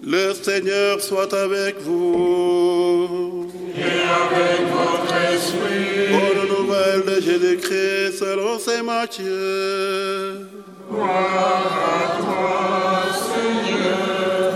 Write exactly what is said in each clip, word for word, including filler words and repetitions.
Le Seigneur soit avec vous. Et avec votre esprit. Bonne nouvelle de Jésus-Christ selon saint Matthieu. Gloire à toi, Seigneur.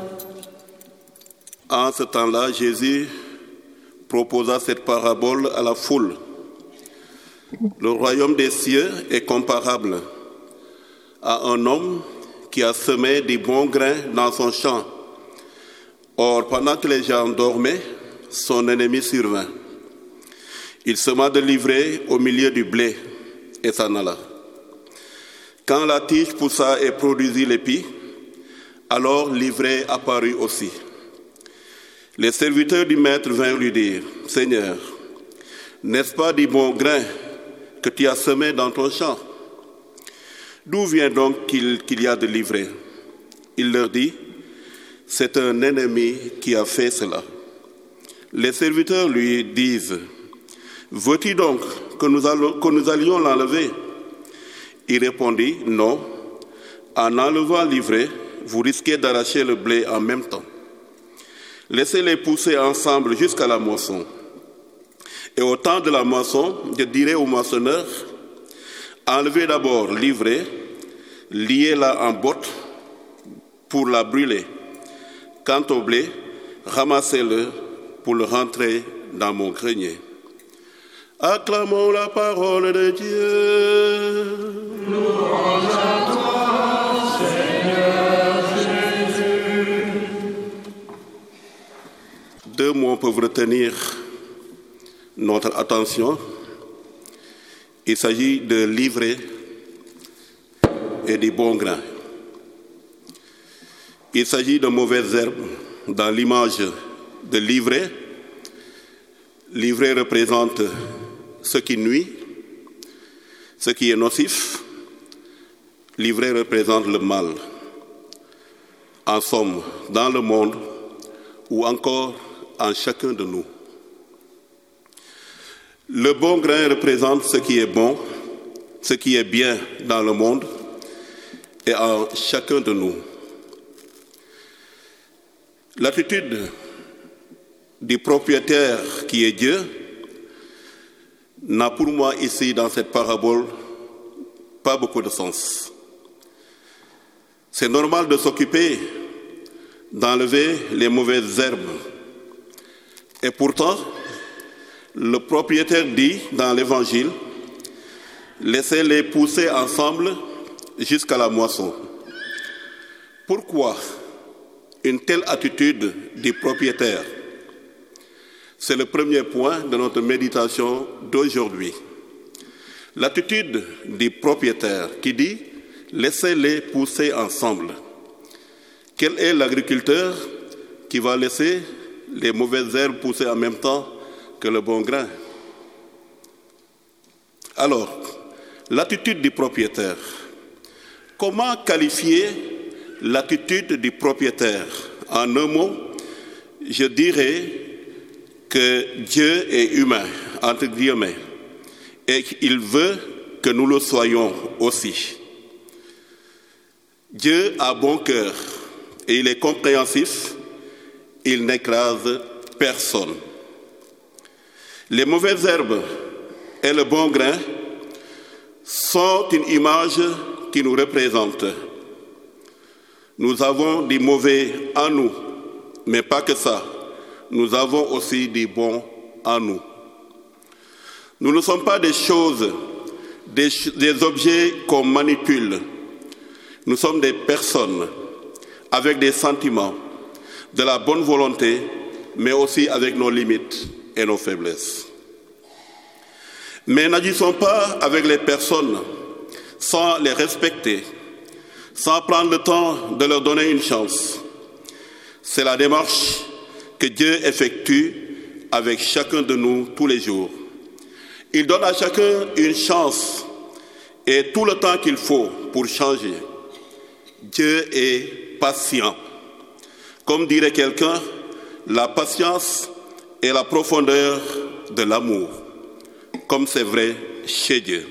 En ce temps-là, Jésus proposa cette parabole à la foule. Le royaume des cieux est comparable à un homme qui a semé des bons grains dans son champ. Or, pendant que les gens dormaient, son ennemi survint. Il sema de l'ivraie au milieu du blé et s'en alla. Quand la tige poussa et produisit l'épi, alors l'ivraie apparut aussi. Les serviteurs du maître vinrent lui dire, « Seigneur, n'est-ce pas du bon grain que tu as semé dans ton champ? D'où vient donc qu'il, qu'il y a de l'ivraie ?» Il leur dit, « C'est un ennemi qui a fait cela. » Les serviteurs lui disent, « Veux-tu donc que nous, allons, que nous allions l'enlever ?» Il répondit, « Non, en enlevant l'ivraie, vous risquez d'arracher le blé en même temps. Laissez-les pousser ensemble jusqu'à la moisson. Et au temps de la moisson, je dirai aux moissonneurs, enlevez d'abord l'ivraie, liez-la en botte pour la brûler. Quant au blé, ramassez-le pour le rentrer dans mon grenier. » Acclamons la parole de Dieu. Louange à toi, Seigneur Jésus. Deux mots peuvent retenir notre attention. Il s'agit de l'ivraie et du bon grain. Il s'agit de mauvaises herbes dans l'image de l'ivraie. L'ivraie représente ce qui nuit, ce qui est nocif. L'ivraie représente le mal. En somme, dans le monde ou encore en chacun de nous. Le bon grain représente ce qui est bon, ce qui est bien dans le monde et en chacun de nous. L'attitude du propriétaire qui est Dieu n'a pour moi ici dans cette parabole pas beaucoup de sens. C'est normal de s'occuper d'enlever les mauvaises herbes. Et pourtant, le propriétaire dit dans l'Évangile, laissez-les pousser ensemble jusqu'à la moisson. Pourquoi une telle attitude du propriétaire? C'est le premier point de notre méditation d'aujourd'hui. L'attitude du propriétaire qui dit « laissez-les pousser ensemble ». Quel est l'agriculteur qui va laisser les mauvaises herbes pousser en même temps que le bon grain? Alors, l'attitude du propriétaire. Comment qualifier l'attitude du propriétaire? En un mot, je dirais que Dieu est humain, entre guillemets, et qu'il veut que nous le soyons aussi. Dieu a bon cœur et il est compréhensif, il n'écrase personne. Les mauvaises herbes et le bon grain sont une image qui nous représente. Nous avons du mauvais en nous, mais pas que ça. Nous avons aussi du bon en nous. Nous ne sommes pas des choses, des, des objets qu'on manipule. Nous sommes des personnes avec des sentiments, de la bonne volonté, mais aussi avec nos limites et nos faiblesses. Mais n'agissons pas avec les personnes sans les respecter, sans prendre le temps de leur donner une chance. C'est la démarche que Dieu effectue avec chacun de nous tous les jours. Il donne à chacun une chance et tout le temps qu'il faut pour changer. Dieu est patient. Comme dirait quelqu'un, la patience est la profondeur de l'amour, comme c'est vrai chez Dieu.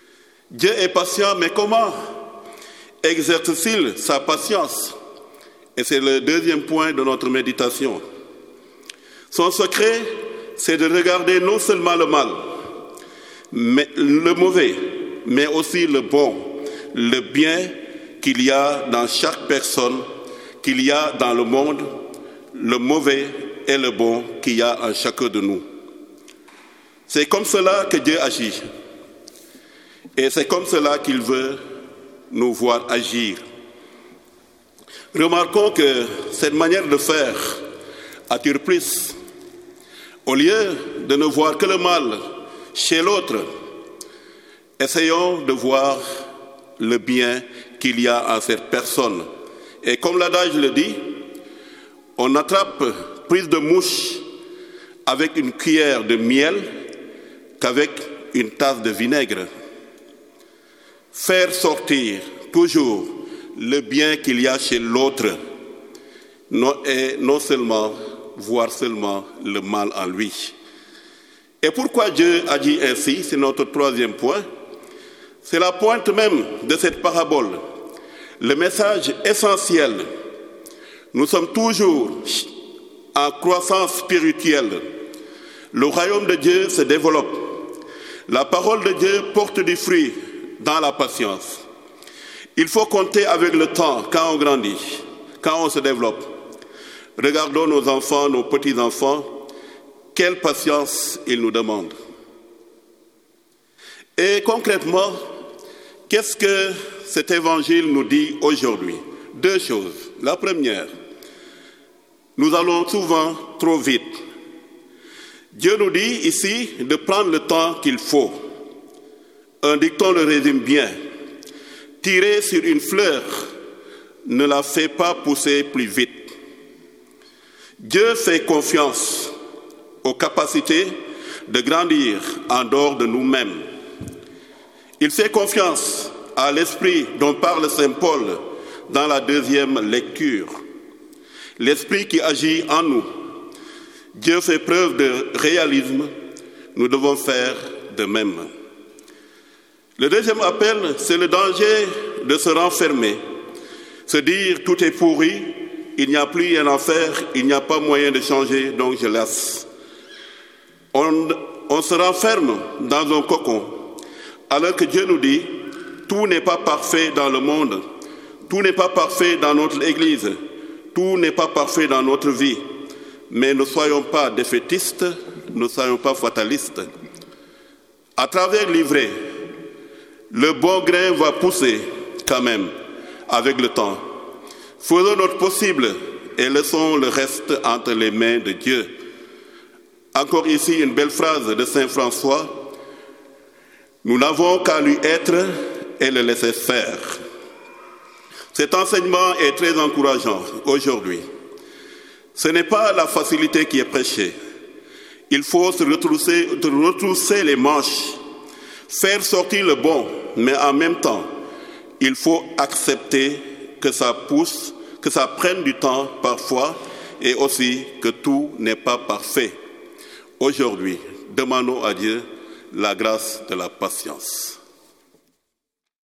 Dieu est patient, mais comment exerce-t-il sa patience? Et c'est le deuxième point de notre méditation. Son secret, c'est de regarder non seulement le mal, mais le mauvais, mais aussi le bon, le bien qu'il y a dans chaque personne, qu'il y a dans le monde, le mauvais et le bon qu'il y a en chacun de nous. C'est comme cela que Dieu agit. Et c'est comme cela qu'il veut nous voir agir. Remarquons que cette manière de faire attire plus. Au lieu de ne voir que le mal chez l'autre, essayons de voir le bien qu'il y a en cette personne. Et comme l'adage le dit, on attrape plus de mouches avec une cuillère de miel qu'avec une tasse de vinaigre. Faire sortir toujours le bien qu'il y a chez l'autre, et non seulement voir seulement le mal en lui. Et pourquoi Dieu a dit ainsi, c'est notre troisième point. C'est la pointe même de cette parabole, le message essentiel. Nous sommes toujours en croissance spirituelle. Le royaume de Dieu se développe. La parole de Dieu porte du fruit dans la patience. Il faut compter avec le temps quand on grandit, quand on se développe. Regardons nos enfants, nos petits-enfants, quelle patience ils nous demandent. Et concrètement, qu'est-ce que cet évangile nous dit aujourd'hui? Deux choses. La première, nous allons souvent trop vite. Dieu nous dit ici de prendre le temps qu'il faut. Un dicton le résume bien. Tirer sur une fleur ne la fait pas pousser plus vite. Dieu fait confiance aux capacités de grandir en dehors de nous-mêmes. Il fait confiance à l'esprit dont parle saint Paul dans la deuxième lecture. L'esprit qui agit en nous. Dieu fait preuve de réalisme, nous devons faire de même. Le deuxième appel, c'est le danger de se renfermer, se dire tout est pourri, il n'y a plus rien à faire, il n'y a pas moyen de changer, donc je laisse. On, on se renferme dans un cocon, alors que Dieu nous dit, tout n'est pas parfait dans le monde, tout n'est pas parfait dans notre Église, tout n'est pas parfait dans notre vie, mais ne soyons pas défaitistes, ne soyons pas fatalistes. À travers l'ivraie, le bon grain va pousser quand même avec le temps. Faisons notre possible et laissons le reste entre les mains de Dieu. Encore ici une belle phrase de saint François. Nous n'avons qu'à lui être et le laisser faire. Cet enseignement est très encourageant aujourd'hui. Ce n'est pas la facilité qui est prêchée. Il faut se retrousser, retrousser les manches, faire sortir le bon, mais en même temps, il faut accepter que ça pousse, que ça prenne du temps parfois, et aussi que tout n'est pas parfait. Aujourd'hui, demandons à Dieu la grâce de la patience.